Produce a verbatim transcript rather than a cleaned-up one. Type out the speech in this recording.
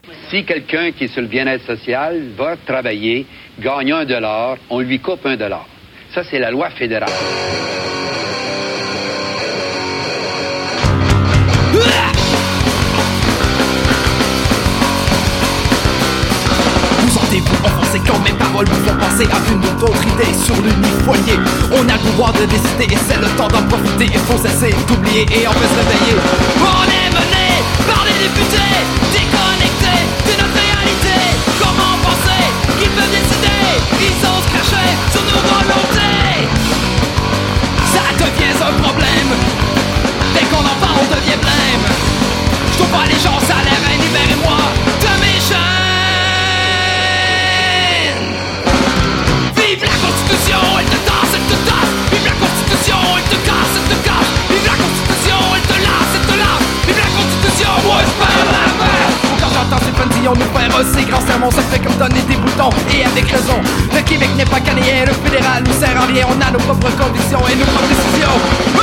Si quelqu'un qui est sur le bien-être social va travailler, gagne un dollar, on lui coupe un dollar. Ça, c'est la loi fédérale. Vous sentez-vous enfoncé quand mes paroles vous font penser à une autre idée sur l'unique foyer. On a le pouvoir de décider et c'est le temps d'en profiter. Il faut cesser d'oublier et en fait se réveiller. On est mené par les députés, déconnectés de notre réalité. Comment penser qu'ils peuvent décider? Ils osent cracher sur nos volontés. Ça devient un problème. Dès qu'on en parle on devient blême. Je trouve pas les gens ça a l'air, libérez-moi de mes chaînes. Vive la Constitution, elle te tasse, elle te tasse. Vive la Constitution, elle te casse, elle te casse. Vive la Constitution, elle te lasse, elle te lasse. Vive la Constitution, moi je perds la main. Quand j'entends ces petits on nous faire ces grands sermons, ça fait comme donner des boutons. Et avec raison, le Québec n'est pas canadien, le fédéral nous sert à rien. On a nos propres convictions et nos propres décisions.